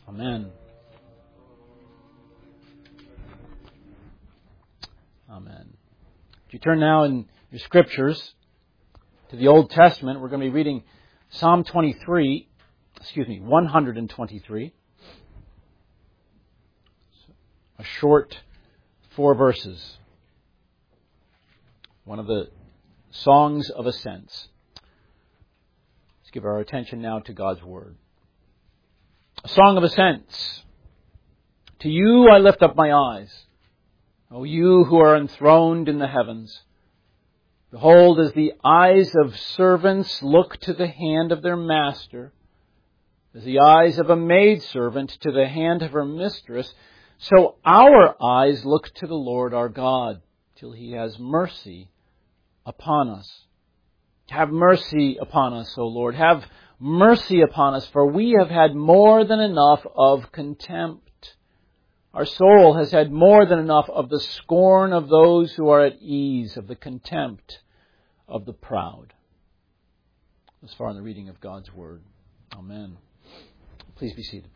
Amen. Amen. If you turn now in your scriptures to the Old Testament, we're going to be reading Psalm 123. A short 4 verses. One of the songs of ascents. Let's give our attention now to God's Word. A song of ascents. To you I lift up my eyes, O you who are enthroned in the heavens. Behold, as the eyes of servants look to the hand of their master, as the eyes of a maidservant to the hand of her mistress, so our eyes look to the Lord our God, till He has mercy upon us. Have mercy upon us, O Lord. Have mercy upon us, for we have had more than enough of contempt. Our soul has had more than enough of the scorn of those who are at ease, of the contempt of the proud. Thus far in the reading of God's Word. Amen. Please be seated.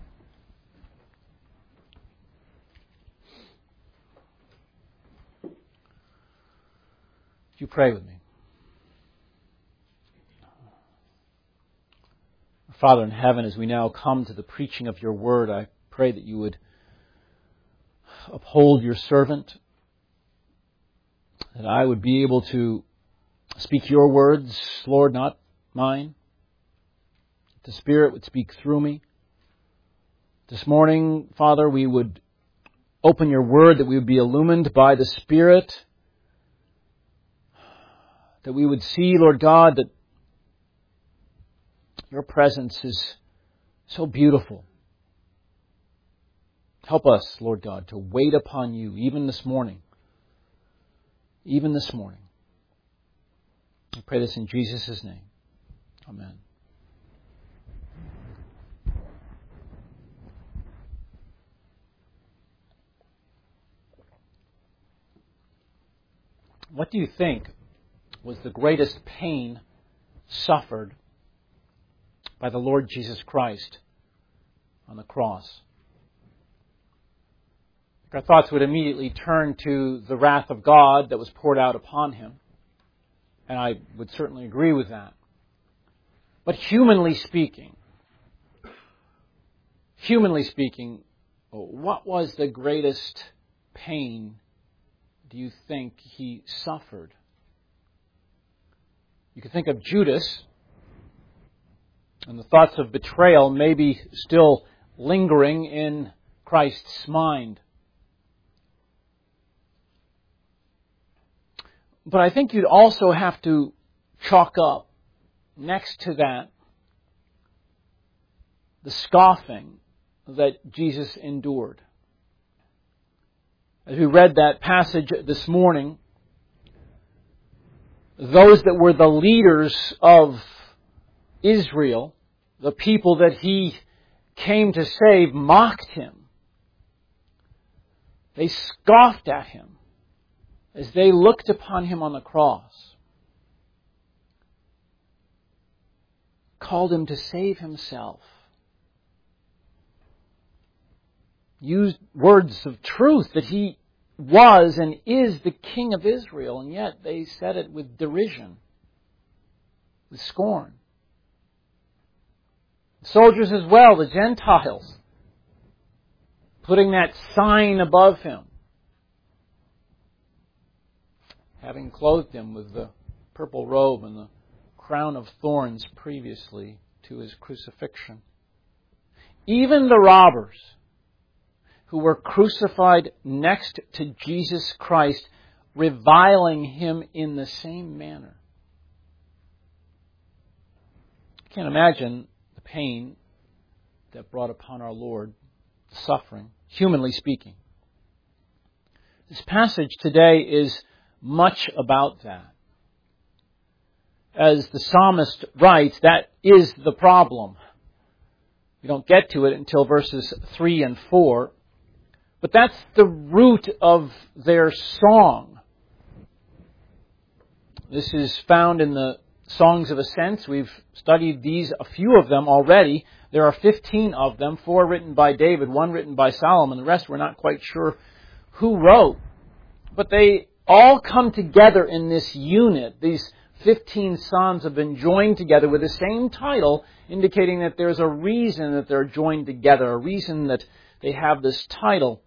You pray with me. Father in heaven, as we now come to the preaching of your word, I pray that you would uphold your servant, that I would be able to speak your words, Lord, not mine. The Spirit would speak through me. This morning, Father, we would open your word, that we would be illumined by the Spirit, that we would see, Lord God, that your presence is so beautiful. Help us, Lord God, to wait upon you even this morning. Even this morning. I pray this in Jesus' name. Amen. What do you think was the greatest pain suffered by the Lord Jesus Christ on the cross? Our thoughts would immediately turn to the wrath of God that was poured out upon him. And I would certainly agree with that. But humanly speaking, what was the greatest pain do you think he suffered? You could think of Judas, and the thoughts of betrayal may be still lingering in Christ's mind. But I think you'd also have to chalk up, next to that, the scoffing that Jesus endured. As we read that passage this morning, those that were the leaders of Israel, the people that he came to save, mocked him. They scoffed at him as they looked upon him on the cross. Called him to save himself. Used words of truth that he was and is the King of Israel, and yet they said it with derision, with scorn. Soldiers as well, the Gentiles, putting that sign above him, having clothed him with the purple robe and the crown of thorns previously to his crucifixion. Even the robbers who were crucified next to Jesus Christ, reviling him in the same manner. I can't imagine the pain that brought upon our Lord, suffering, humanly speaking. This passage today is much about that. As the psalmist writes, that is the problem. We don't get to it until verses 3 and 4. But that's the root of their song. This is found in the Songs of Ascents. We've studied these, a few of them already. There are 15 of them, 4 written by David, 1 written by Solomon. The rest we're not quite sure who wrote. But they all come together in this unit. These 15 psalms have been joined together with the same title, indicating that there's a reason that they're joined together, a reason that they have this title.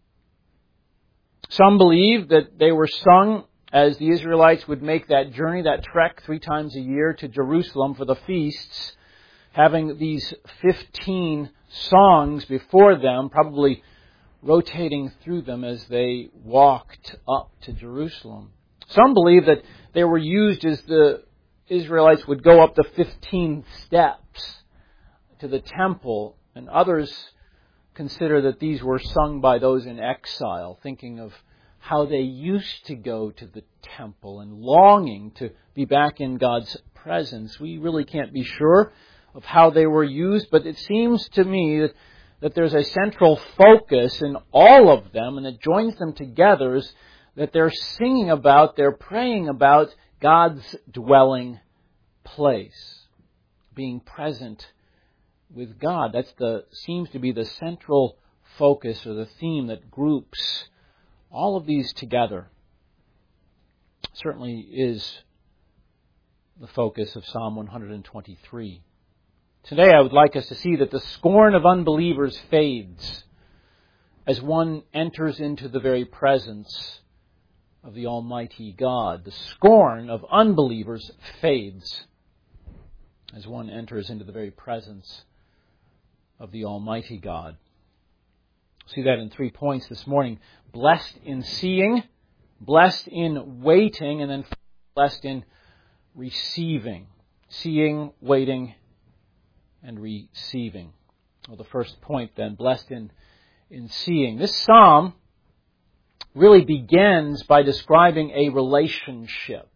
Some believe that they were sung as the Israelites would make that journey, that trek 3 times a year to Jerusalem for the feasts, having these 15 songs before them, probably rotating through them as they walked up to Jerusalem. Some believe that they were used as the Israelites would go up the 15 steps to the temple, and others consider that these were sung by those in exile, thinking of how they used to go to the temple and longing to be back in God's presence. We really can't be sure of how they were used, but it seems to me that there's a central focus in all of them, and it joins them together, is that they're singing about, they're praying about God's dwelling place, being present with God. Seems to be the central focus or the theme that groups all of these together. Certainly is the focus of Psalm 123. Today I would like us to see that the scorn of unbelievers fades as one enters into the very presence of the Almighty God. The scorn of unbelievers fades as one enters into the very presence of the Almighty God. See that in 3 points this morning. Blessed in seeing, blessed in waiting, and then blessed in receiving. Seeing, waiting, and receiving. Well, the first point then, blessed in seeing. This psalm really begins by describing a relationship,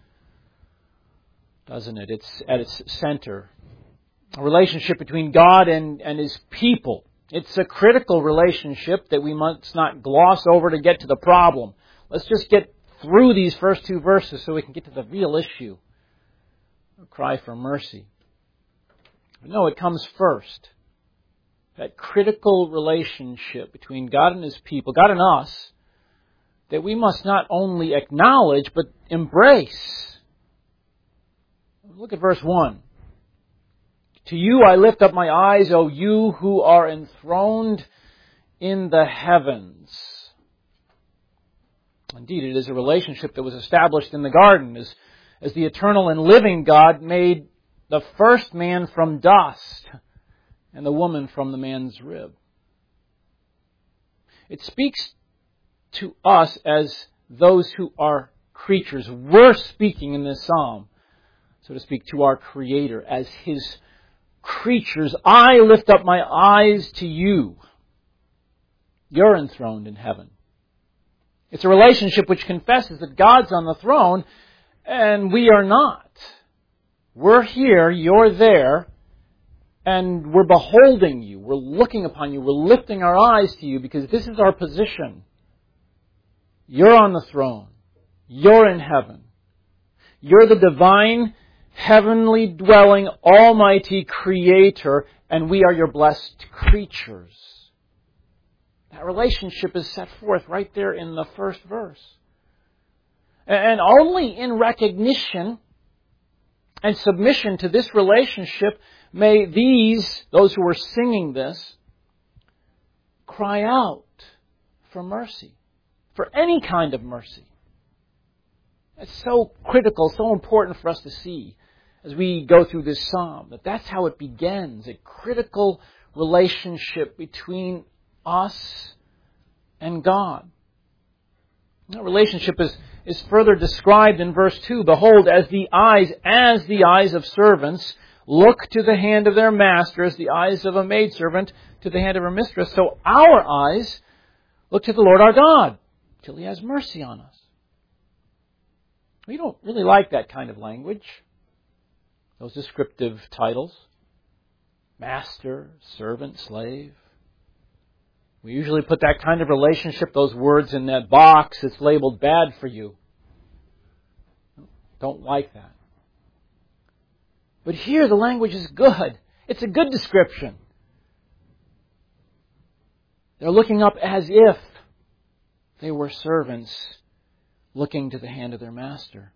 doesn't it? It's at its center. A relationship between God and His people. It's a critical relationship that we must not gloss over to get to the problem. Let's just get through these first 2 verses so we can get to the real issue. A cry for mercy. But no, it comes first. That critical relationship between God and His people, God and us, that we must not only acknowledge but embrace. Look at verse 1. To you I lift up my eyes, O you who are enthroned in the heavens. Indeed, it is a relationship that was established in the garden as the eternal and living God made the first man from dust and the woman from the man's rib. It speaks to us as those who are creatures. We're speaking in this psalm, so to speak, to our Creator as His creatures. I lift up my eyes to you. You're enthroned in heaven. It's a relationship which confesses that God's on the throne and we are not. We're here, you're there, and we're beholding you. We're looking upon you. We're lifting our eyes to you because this is our position. You're on the throne. You're in heaven. You're the divine, heavenly dwelling, almighty Creator, and we are your blessed creatures. That relationship is set forth right there in the first verse. And only in recognition and submission to this relationship may those who are singing this, cry out for mercy, for any kind of mercy. It's so critical, so important for us to see as we go through this psalm, that's how it begins, a critical relationship between us and God. That relationship is further described in verse 2. Behold, as the eyes of servants look to the hand of their master, as the eyes of a maidservant to the hand of her mistress, so our eyes look to the Lord our God, till He has mercy on us. We don't really like that kind of language. Those descriptive titles. Master, servant, slave. We usually put that kind of relationship, those words, in that box that's labeled bad for you. Don't like that. But here the language is good. It's a good description. They're looking up as if they were servants looking to the hand of their master.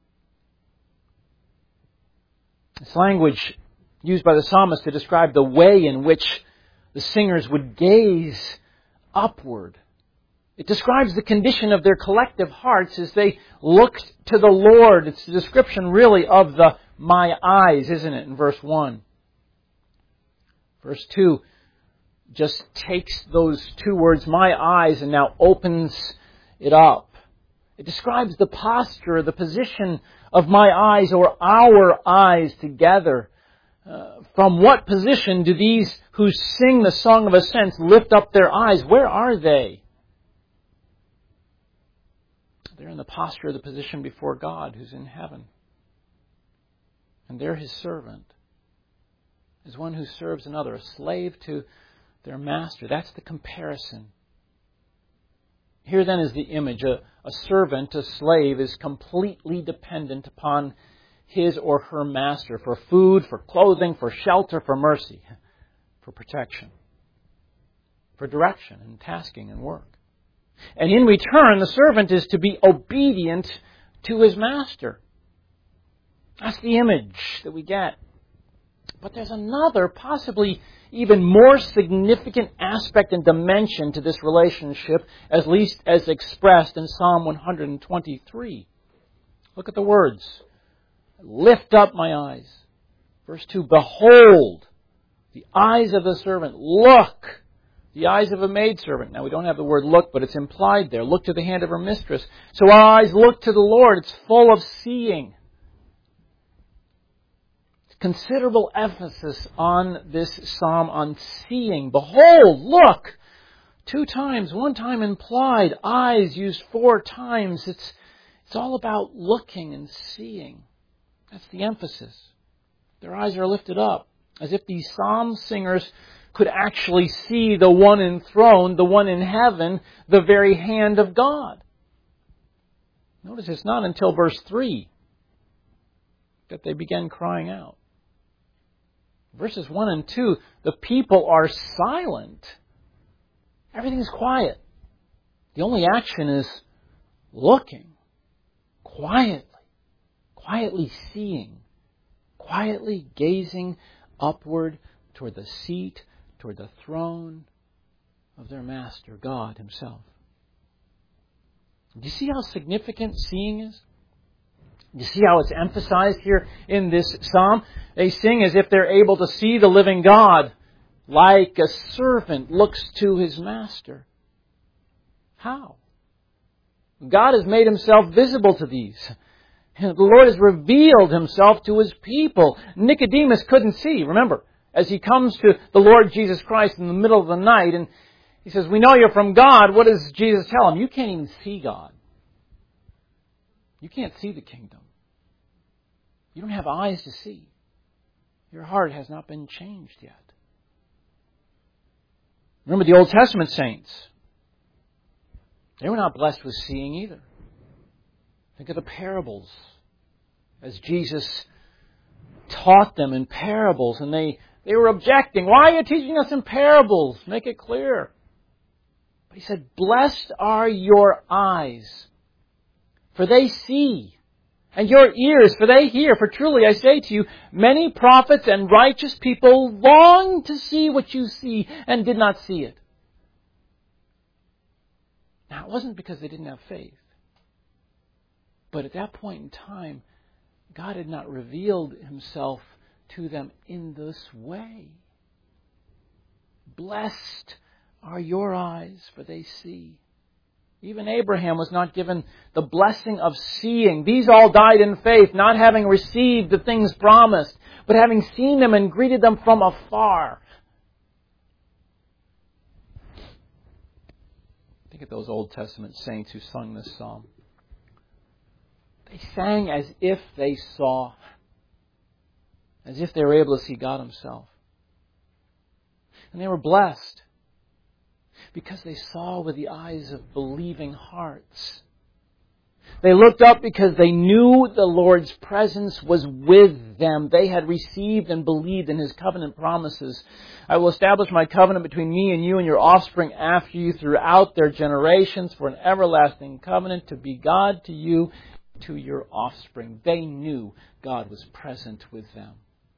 This language used by the psalmist to describe the way in which the singers would gaze upward. It describes the condition of their collective hearts as they looked to the Lord. It's a description really of the my eyes, isn't it, in verse 1. Verse 2 just takes those two words, my eyes, and now opens it up. It describes the posture, the position of my eyes or our eyes together. From what position do these who sing the Song of Ascents lift up their eyes? Where are they? They're in the posture of the position before God who's in heaven. And they're His servant. As one who serves another, a slave to their master. That's the comparison. Here then is the image. A servant, a slave, is completely dependent upon his or her master for food, for clothing, for shelter, for mercy, for protection, for direction and tasking and work. And in return, the servant is to be obedient to his master. That's the image that we get. But there's another, possibly even more significant aspect and dimension to this relationship, at least as expressed in Psalm 123. Look at the words. Lift up my eyes. Verse 2, behold, the eyes of the servant. Look, the eyes of a maidservant. Now, we don't have the word look, but it's implied there. Look to the hand of her mistress. So our eyes look to the Lord. It's full of seeing. Considerable emphasis on this psalm on seeing. Behold, look. 2 times, 1 time implied. Eyes used 4 times. It's all about looking and seeing. That's the emphasis. Their eyes are lifted up, as if these psalm singers could actually see the one enthroned, the one in heaven, the very hand of God. Notice it's not until verse 3 that they begin crying out. Verses 1 and 2, the people are silent. Everything's quiet. The only action is looking, quietly seeing, quietly gazing upward toward the seat, toward the throne of their master, God Himself. Do you see how significant seeing is? Do you see how it's emphasized here in this psalm? They sing as if they're able to see the living God, like a servant looks to his master. How? God has made Himself visible to these. The Lord has revealed Himself to His people. Nicodemus couldn't see, remember, as he comes to the Lord Jesus Christ in the middle of the night, and he says, we know you're from God. What does Jesus tell him? You can't even see God. You can't see the kingdom. You don't have eyes to see. Your heart has not been changed yet. Remember the Old Testament saints. They were not blessed with seeing either. Think of the parables. As Jesus taught them in parables, and they were objecting. Why are you teaching us in parables? Make it clear. But He said, blessed are your eyes, for they see, and your ears, for they hear. For truly I say to you, many prophets and righteous people longed to see what you see and did not see it. Now, it wasn't because they didn't have faith. But at that point in time, God had not revealed Himself to them in this way. Blessed are your eyes, for they see. Even Abraham was not given the blessing of seeing. These all died in faith, not having received the things promised, but having seen them and greeted them from afar. Think of those Old Testament saints who sung this psalm. They sang as if they saw, as if they were able to see God Himself. And they were blessed because they saw with the eyes of believing hearts. They looked up because they knew the Lord's presence was with them. They had received and believed in His covenant promises. I will establish my covenant between me and you and your offspring after you throughout their generations for an everlasting covenant to be God to you, to your offspring. They knew God was present with them.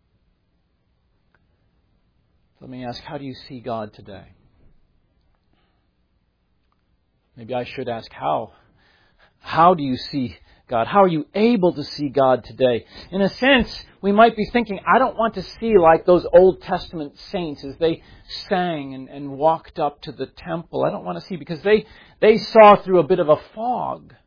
Let me ask, how do you see God today? Maybe I should ask, how? How do you see God? How are you able to see God today? In a sense, we might be thinking, I don't want to see like those Old Testament saints as they sang and walked up to the temple. I don't want to see because they saw through a bit of a fog.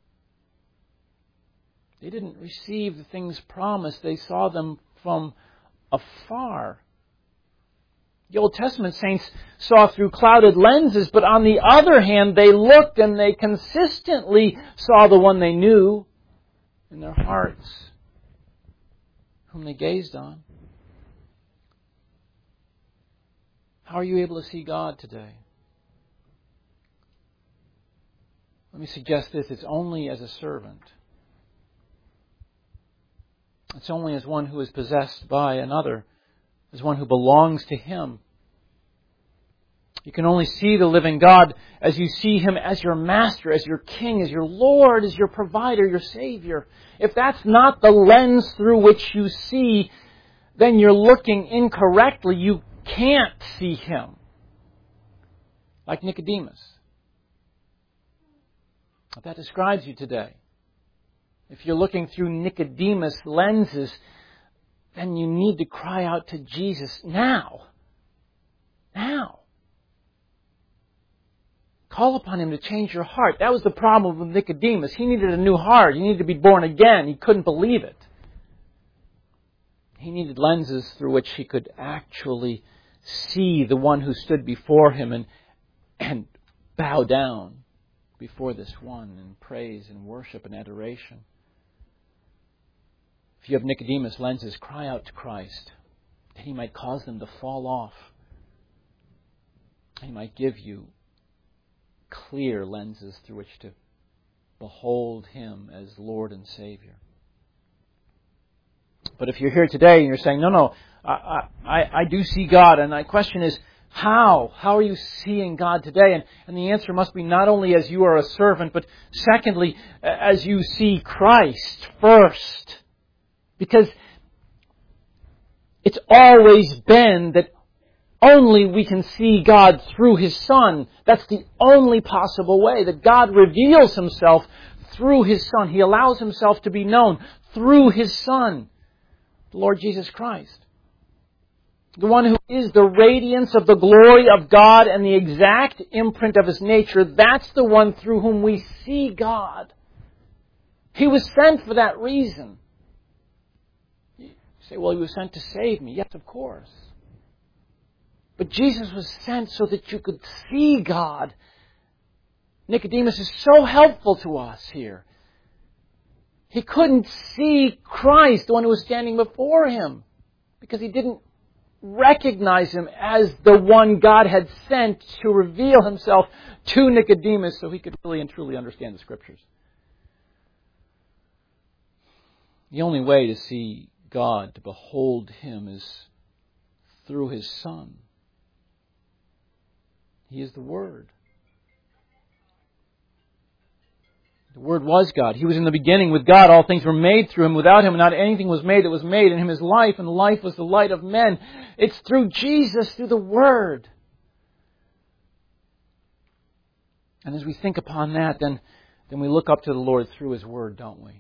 They didn't receive the things promised. They saw them from afar. The Old Testament saints saw through clouded lenses, but on the other hand, they looked and they consistently saw the one they knew in their hearts, whom they gazed on. How are you able to see God today? Let me suggest this. It's only as a servant. It's only as one who is possessed by another, as one who belongs to Him. You can only see the living God as you see Him as your Master, as your King, as your Lord, as your provider, your Savior. If that's not the lens through which you see, then you're looking incorrectly. You can't see Him. Like Nicodemus. That describes you today. If you're looking through Nicodemus lenses, then you need to cry out to Jesus now. Now. Call upon Him to change your heart. That was the problem with Nicodemus. He needed a new heart. He needed to be born again. He couldn't believe it. He needed lenses through which he could actually see the one who stood before him and bow down before this one in praise and worship and adoration. If you have Nicodemus lenses, cry out to Christ that He might cause them to fall off. He might give you clear lenses through which to behold Him as Lord and Savior. But if you're here today and you're saying, no, I do see God, and my question is, how? How are you seeing God today? And the answer must be not only as you are a servant, but secondly, as you see Christ first. Because it's always been that only we can see God through His Son. That's the only possible way that God reveals Himself through His Son. He allows Himself to be known through His Son, the Lord Jesus Christ. The one who is the radiance of the glory of God and the exact imprint of His nature. That's the one through whom we see God. He was sent for that reason. You say, well, He was sent to save me. Yes, of course. But Jesus was sent so that you could see God. Nicodemus is so helpful to us here. He couldn't see Christ, the one who was standing before him, because he didn't recognize Him as the one God had sent to reveal Himself to Nicodemus so he could really and truly understand the Scriptures. The only way to see God, to behold Him, is through His Son. He is the Word. The Word was God. He was in the beginning with God. All things were made through Him. Without Him, not anything was made that was made. In Him is life, and the life was the light of men. It's through Jesus, through the Word. And as we think upon that, then we look up to the Lord through His Word, don't we?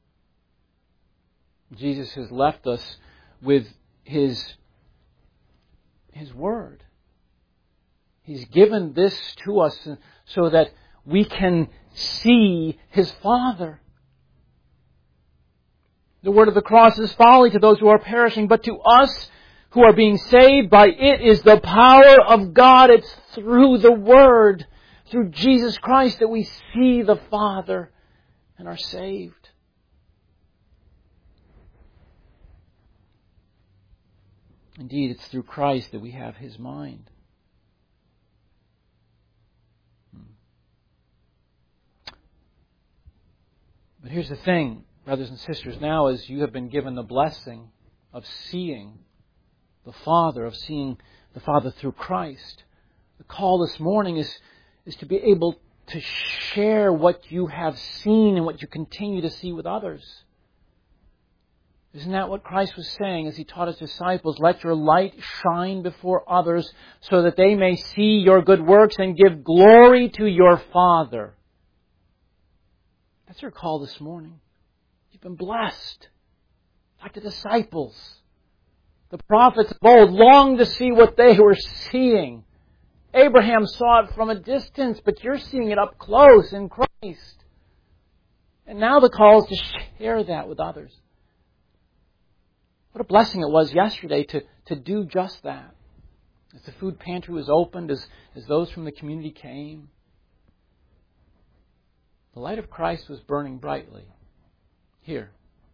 Jesus has left us with His Word. He's given this to us so that we can see His Father. The word of the cross is folly to those who are perishing, but to us who are being saved by it is the power of God. It's through the Word, through Jesus Christ, that we see the Father and are saved. Indeed, it's through Christ that we have His mind. But here's the thing, brothers and sisters, now as you have been given the blessing of seeing the Father through Christ, the call this morning is to be able to share what you have seen and what you continue to see with others. Isn't that what Christ was saying as He taught His disciples? Let your light shine before others so that they may see your good works and give glory to your Father. That's your call this morning. You've been blessed. Like the disciples. The prophets of old longed to see what they were seeing. Abraham saw it from a distance, but you're seeing it up close in Christ. And now the call is to share that with others. What a blessing it was yesterday to do just that. As the food pantry was opened, as those from the community came, the light of Christ was burning brightly here.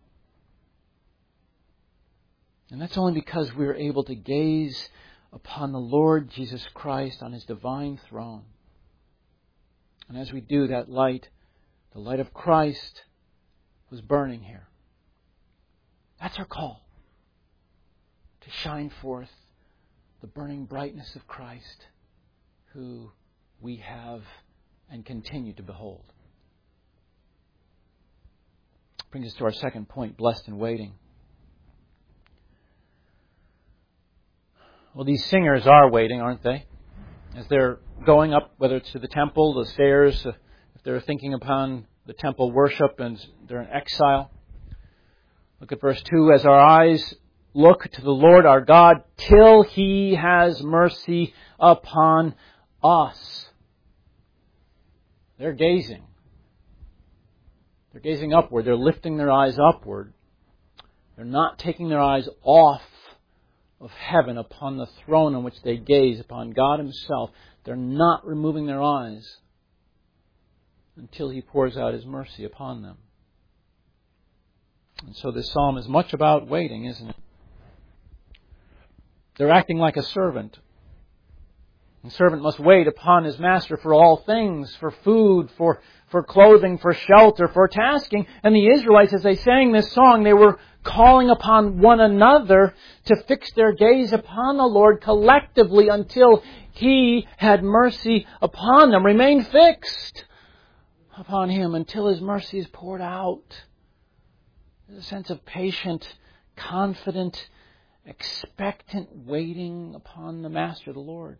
And that's only because we were able to gaze upon the Lord Jesus Christ on His divine throne. And as we do, that light, the light of Christ, was burning here. That's our call. To shine forth the burning brightness of Christ, who we have and continue to behold. Brings us to our second point, blessed in waiting. Well, these singers are waiting, aren't they? As they're going up, whether it's to the temple, the stairs, if they're thinking upon the temple worship and they're in exile. Look at verse 2. As our eyes look to the Lord our God till He has mercy upon us. They're gazing. They're gazing upward. They're lifting their eyes upward. They're not taking their eyes off of heaven upon the throne on which they gaze, upon God Himself. They're not removing their eyes until He pours out His mercy upon them. And so this psalm is much about waiting, isn't it? They're acting like a servant. The servant must wait upon his master for all things, for food, for clothing, for shelter, for tasking. And the Israelites, as they sang this song, they were calling upon one another to fix their gaze upon the Lord collectively until He had mercy upon them. Remain fixed upon Him until His mercy is poured out. There's a sense of patient, confident, expectant waiting upon the Master, the Lord.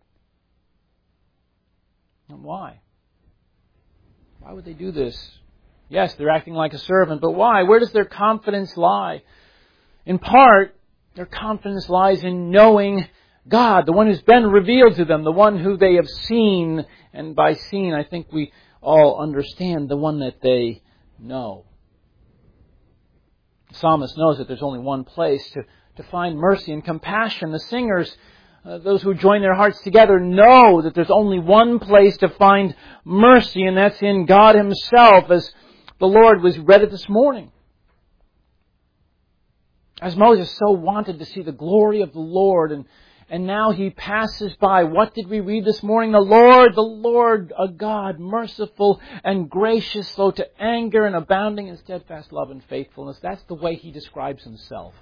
And why? Why would they do this? Yes, they're acting like a servant, but why? Where does their confidence lie? In part, their confidence lies in knowing God, the one who's been revealed to them, the one who they have seen. And by seen, I think we all understand the one that they know. The psalmist knows that there's only one place to find mercy and compassion. The singers, those who join their hearts together, know that there's only one place to find mercy, and that's in God Himself, as the Lord was read it this morning. As Moses so wanted to see the glory of the Lord, and now he passes by. What did we read this morning? The Lord, a God, merciful and gracious, slow to anger and abounding in steadfast love and faithfulness. That's the way He describes Himself.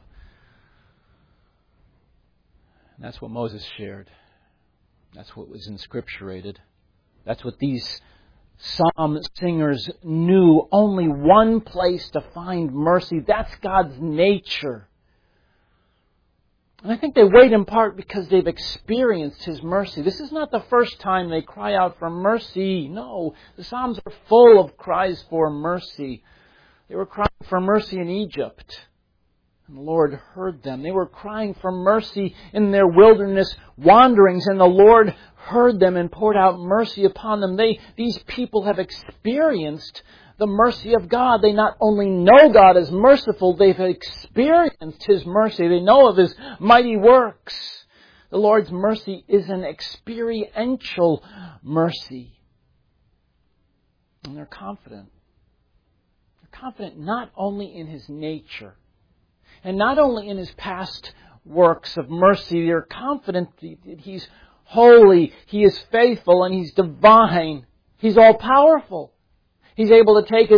And that's what Moses shared. That's what was inscripturated. That's what these psalm singers knew. Only one place to find mercy. That's God's nature. And I think they wait in part because they've experienced His mercy. This is not the first time they cry out for mercy. No, the Psalms are full of cries for mercy. They were crying for mercy in Egypt. And the Lord heard them. They were crying for mercy in their wilderness wanderings, and the Lord heard them and poured out mercy upon them. These people have experienced the mercy of God. They not only know God as merciful, they've experienced His mercy. They know of His mighty works. The Lord's mercy is an experiential mercy. And they're confident. They're confident not only in His nature, and not only in His past works of mercy. They're confident that He's holy, He is faithful, and He's divine. He's all-powerful. He's able to take His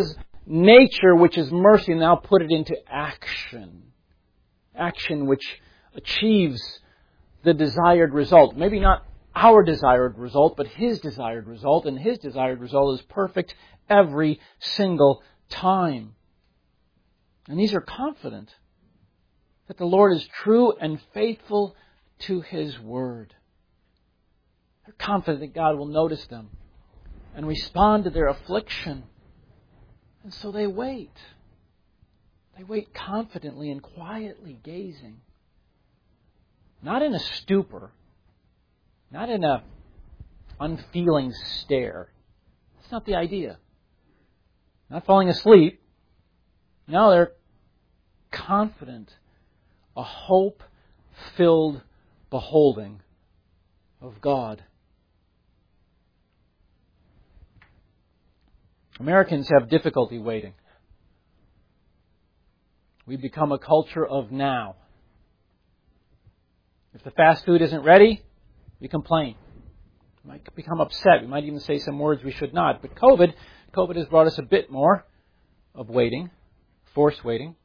nature, which is mercy, and now put it into action. Action which achieves the desired result. Maybe not our desired result, but His desired result. And His desired result is perfect every single time. And these are confident that the Lord is true and faithful to His Word. They're confident that God will notice them and respond to their affliction. And so they wait. They wait confidently and quietly gazing. Not in a stupor. Not in a unfeeling stare. That's not the idea. Not falling asleep. No, they're confident. A hope-filled beholding of God. Americans have difficulty waiting. We've become a culture of now. If the fast food isn't ready, we complain. We might become upset. We might even say some words we should not. But COVID has brought us a bit more of waiting, forced waiting.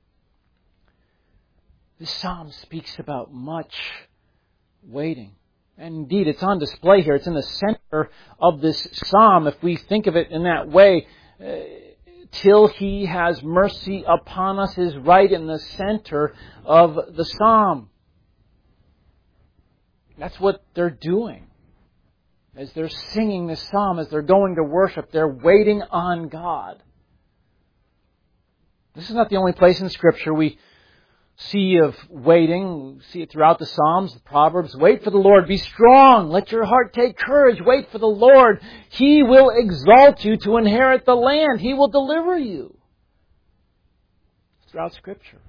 This psalm speaks about much waiting. And indeed, it's on display here. It's in the center of this psalm, if we think of it in that way. Till He has mercy upon us is right in the center of the psalm. That's what they're doing. As they're singing this psalm, as they're going to worship, they're waiting on God. This is not the only place in Scripture we see of waiting. We see it throughout the Psalms, the Proverbs. Wait for the Lord. Be strong. Let your heart take courage. Wait for the Lord. He will exalt you to inherit the land. He will deliver you. Throughout Scripture.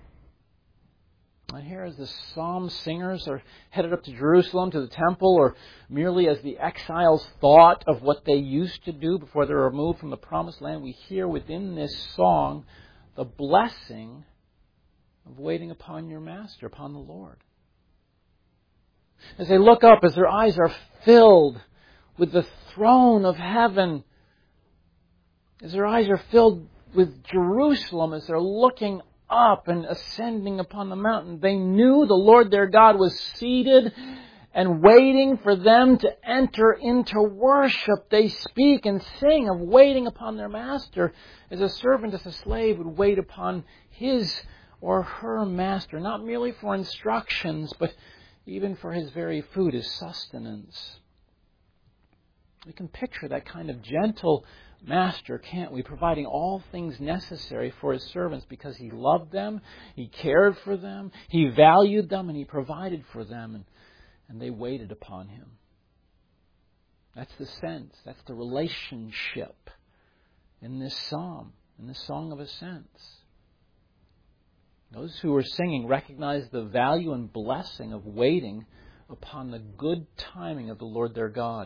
And here as the psalm singers are headed up to Jerusalem, to the temple, or merely as the exiles thought of what they used to do before they were removed from the promised land, we hear within this song the blessing of waiting upon your Master, upon the Lord. As they look up, as their eyes are filled with the throne of heaven, as their eyes are filled with Jerusalem, as they're looking up and ascending upon the mountain, they knew the Lord their God was seated and waiting for them to enter into worship. They speak and sing of waiting upon their Master, as a servant, as a slave would wait upon his or her master, not merely for instructions, but even for his very food, his sustenance. We can picture that kind of gentle master, can't we? Providing all things necessary for his servants because he loved them, he cared for them, he valued them, and he provided for them, and they waited upon him. That's the sense, that's the relationship in this psalm, in this Song of Ascents. Those who are singing recognize the value and blessing of waiting upon the good timing of the Lord their God.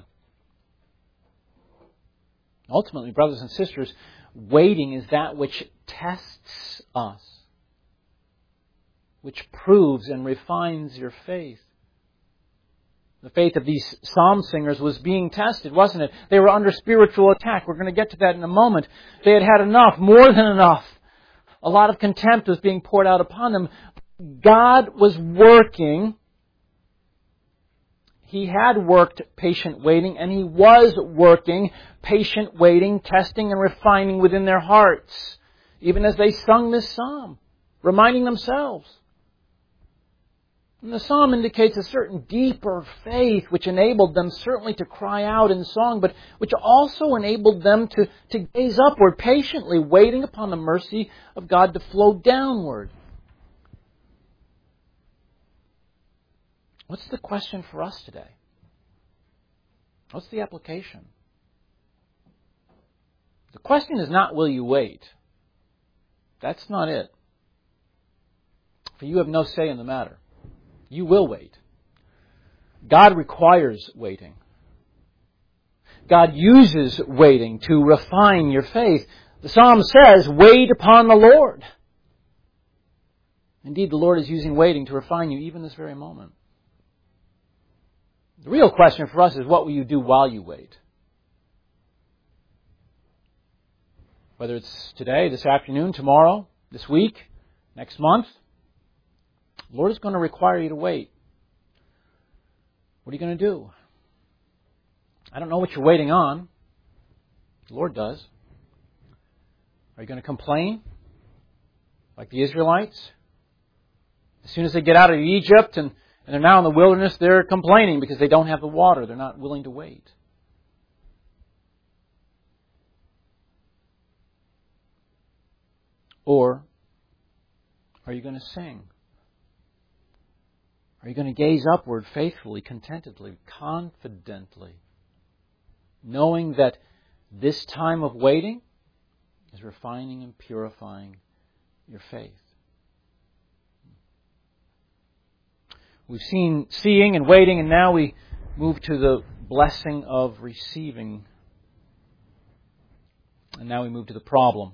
Ultimately, brothers and sisters, waiting is that which tests us, which proves and refines your faith. The faith of these psalm singers was being tested, wasn't it? They were under spiritual attack. We're going to get to that in a moment. They had had enough, more than enough. A lot of contempt was being poured out upon them. God was working. He had worked patient waiting, and He was working patient waiting, testing and refining within their hearts, even as they sung this psalm, reminding themselves. And the psalm indicates a certain deeper faith which enabled them certainly to cry out in song, but which also enabled them to gaze upward, patiently waiting upon the mercy of God to flow downward. What's the question for us today? What's the application? The question is not, will you wait? That's not it. For you have no say in the matter. You will wait. God requires waiting. God uses waiting to refine your faith. The psalm says, wait upon the Lord. Indeed, the Lord is using waiting to refine you even this very moment. The real question for us is, what will you do while you wait? Whether it's today, this afternoon, tomorrow, this week, next month, the Lord is going to require you to wait. What are you going to do? I don't know what you're waiting on. The Lord does. Are you going to complain like the Israelites? As soon as they get out of Egypt and they're now in the wilderness, they're complaining because they don't have the water. They're not willing to wait. Or are you going to sing? Are you going to gaze upward faithfully, contentedly, confidently, knowing that this time of waiting is refining and purifying your faith? We've seen seeing and waiting, and now we move to the blessing of receiving. And now we move to the problem.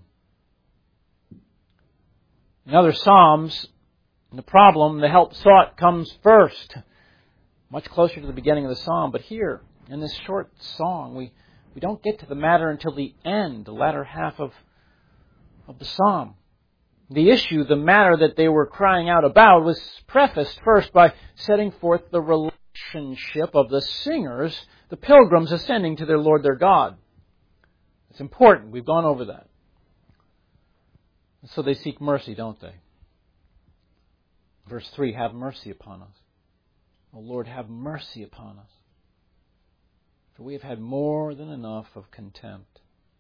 In other Psalms, the problem, the help sought, comes first, much closer to the beginning of the Psalm. But here, in this short song, we don't get to the matter until the end, the latter half of the Psalm. The issue, the matter that they were crying out about, was prefaced first by setting forth the relationship of the singers, the pilgrims ascending to their Lord their God. It's important. We've gone over that. And so they seek mercy, don't they? Verse 3, have mercy upon us. O Lord, have mercy upon us. For we have had more than enough of contempt.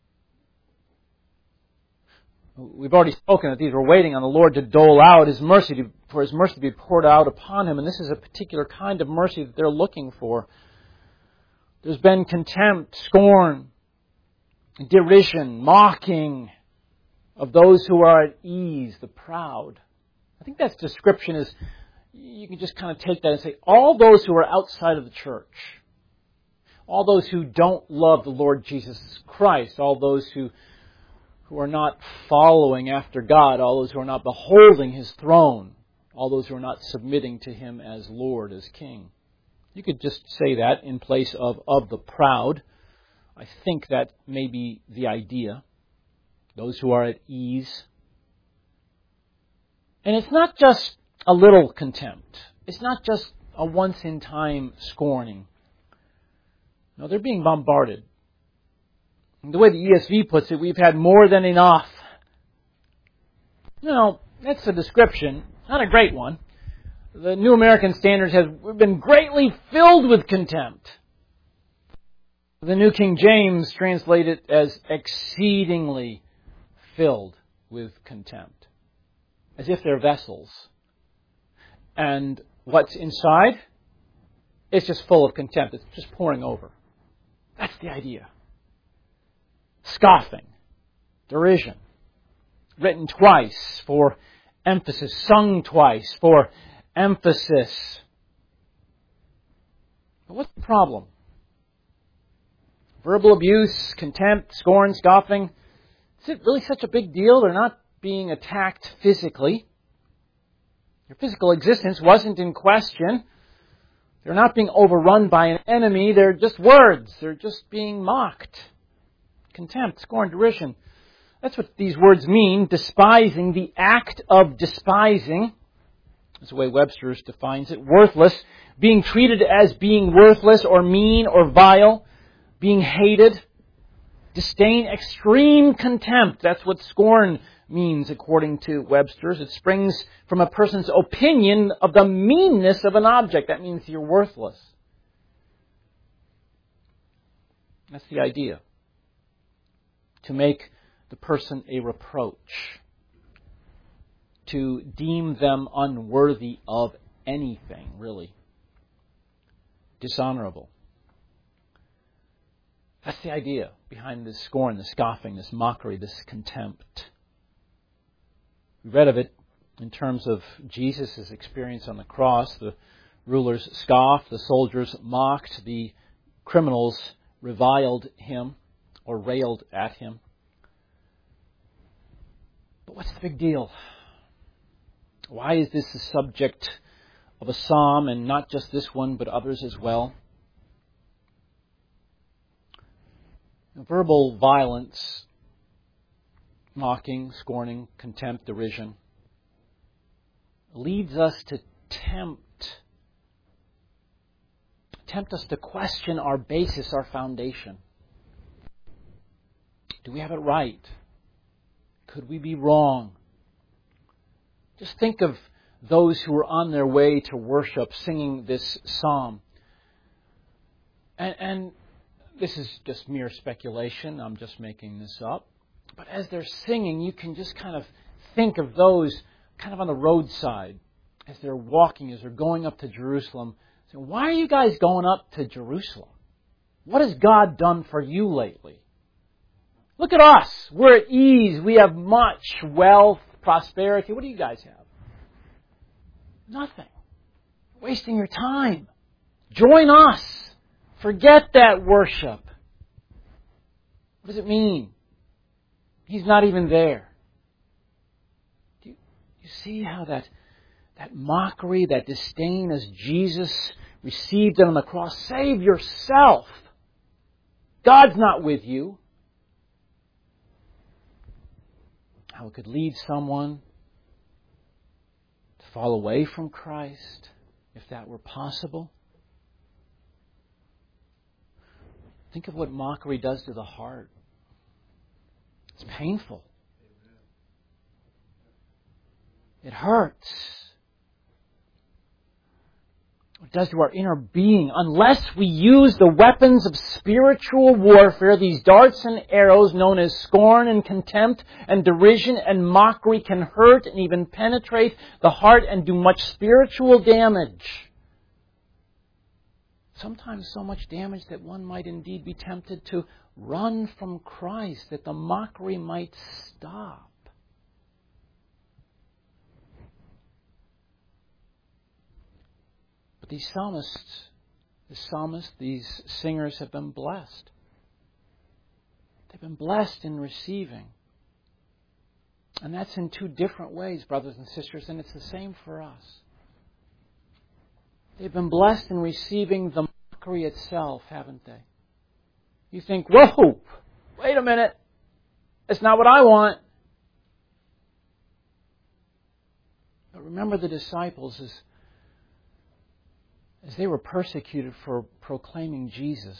We've already spoken that these were waiting on the Lord to dole out His mercy, for His mercy to be poured out upon Him. And this is a particular kind of mercy that they're looking for. There's been contempt, scorn, derision, mocking of those who are at ease, the proud. I think that description is, you can just kind of take that and say, all those who are outside of the church, all those who don't love the Lord Jesus Christ, all those who are not following after God, all those who are not beholding His throne, all those who are not submitting to Him as Lord, as King. You could just say that in place of the proud. I think that may be the idea. Those who are at ease. And it's not just a little contempt. It's not just a once-in-time scorning. No, they're being bombarded. The way the ESV puts it, we've had more than enough. No, that's a description, not a great one. The New American Standard has been greatly filled with contempt. The New King James translates it as exceedingly filled with contempt. As if they're vessels. And what's inside? It's just full of contempt. It's just pouring over. That's the idea. Scoffing, derision, written twice for emphasis, sung twice for emphasis. But what's the problem? Verbal abuse, contempt, scorn, scoffing. Is it really such a big deal? They're not being attacked physically. Their physical existence wasn't in question. They're not being overrun by an enemy. They're just words. They're just being mocked. Contempt, scorn, derision. That's what these words mean. Despising, the act of despising. That's the way Webster's defines it. Worthless. Being treated as being worthless or mean or vile. Being hated. Disdain, extreme contempt. That's what scorn means according to Webster's. It springs from a person's opinion of the meanness of an object. That means you're worthless. That's the idea. To make the person a reproach. To deem them unworthy of anything, really. Dishonorable. That's the idea behind this scorn, this scoffing, this mockery, this contempt. We read of it in terms of Jesus' experience on the cross. The rulers scoffed, the soldiers mocked, the criminals reviled Him or railed at Him. But what's the big deal? Why is this the subject of a psalm, and not just this one, but others as well? Verbal violence mocking, scorning, contempt, derision, leads us to tempt us to question our basis, our foundation. Do we have it right? Could we be wrong? Just think of those who were on their way to worship singing this psalm. And this is just mere speculation. I'm just making this up. But as they're singing, you can just kind of think of those kind of on the roadside as they're walking, as they're going up to Jerusalem. Saying, why are you guys going up to Jerusalem? What has God done for you lately? Look at us. We're at ease. We have much wealth, prosperity. What do you guys have? Nothing. Wasting your time. Join us. Forget that worship. What does it mean? He's not even there. Do you see how that mockery, that disdain as Jesus received it on the cross? Save yourself. God's not with you. How it could lead someone to fall away from Christ, if that were possible. Think of what mockery does to the heart. It's painful. It hurts. It does to our inner being. Unless we use the weapons of spiritual warfare, these darts and arrows known as scorn and contempt and derision and mockery can hurt and even penetrate the heart and do much spiritual damage. Sometimes so much damage that one might indeed be tempted to run from Christ, that the mockery might stop. But these psalmists, these singers have been blessed. They've been blessed in receiving. And that's in two different ways, brothers and sisters, and it's the same for us. They've been blessed in receiving the mockery itself, haven't they? You think, whoa, wait a minute. That's not what I want. But remember the disciples as they were persecuted for proclaiming Jesus.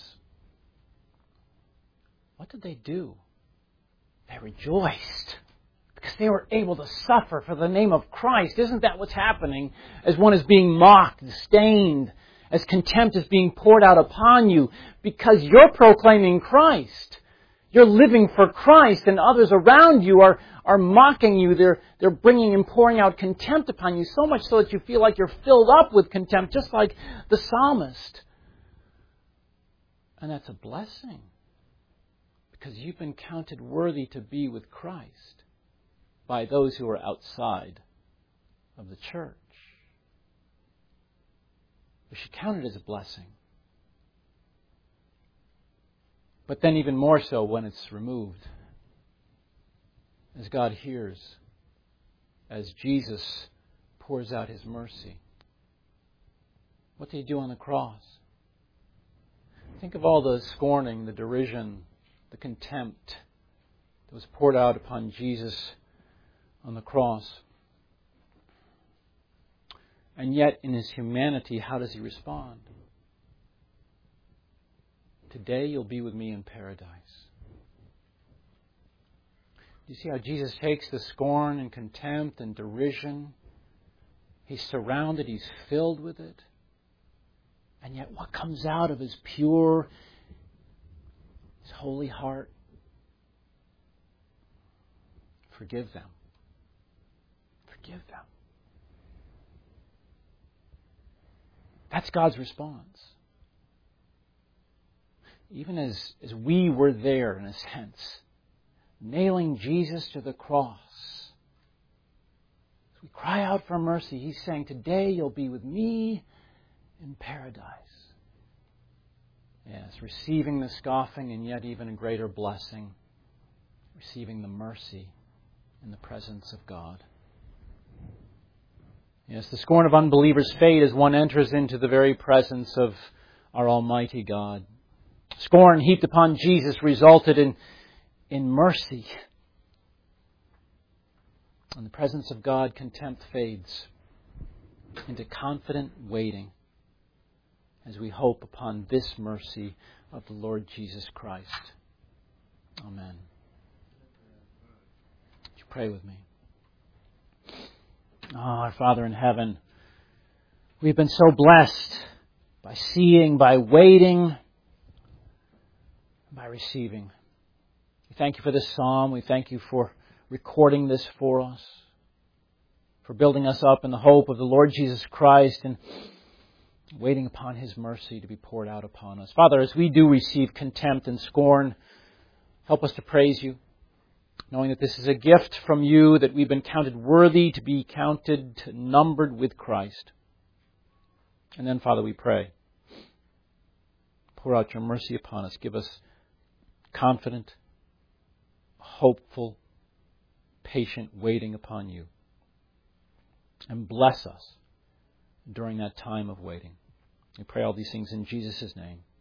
What did they do? They rejoiced because they were able to suffer for the name of Christ. Isn't that what's happening as one is being mocked, disdained, as contempt is being poured out upon you? Because you're proclaiming Christ. You're living for Christ, and others around you are mocking you. They're bringing and pouring out contempt upon you, so much so that you feel like you're filled up with contempt, just like the psalmist. And that's a blessing, because you've been counted worthy to be with Christ by those who are outside of the church. We should count it as a blessing. But then even more so when it's removed. As God hears, as Jesus pours out His mercy. What did He do on the cross? Think of all the scorning, the derision, the contempt that was poured out upon Jesus on the cross. And yet, in His humanity, how does He respond? Today you'll be with me in paradise. You see how Jesus takes the scorn and contempt and derision. He's surrounded, He's filled with it. And yet what comes out of His pure, His holy heart? Forgive them. Forgive them. That's God's response. Even as we were there, in a sense, nailing Jesus to the cross. As we cry out for mercy, He's saying, today you'll be with me in paradise. Yes, receiving the scoffing and yet even a greater blessing, receiving the mercy in the presence of God. Yes, the scorn of unbelievers fade as one enters into the very presence of our Almighty God. Scorn heaped upon Jesus resulted in mercy. In the presence of God, contempt fades into confident waiting as we hope upon this mercy of the Lord Jesus Christ. Amen. Would you pray with me? Oh, our Father in heaven, we've been so blessed by seeing, by waiting, by receiving. We thank you for this psalm. We thank you for recording this for us, for building us up in the hope of the Lord Jesus Christ and waiting upon His mercy to be poured out upon us. Father, as we do receive contempt and scorn, help us to praise you, knowing that this is a gift from you, that we've been counted worthy to be counted, numbered with Christ. And then, Father, we pray, pour out your mercy upon us. Give us confident, hopeful, patient waiting upon you. And bless us during that time of waiting. We pray all these things in Jesus' name.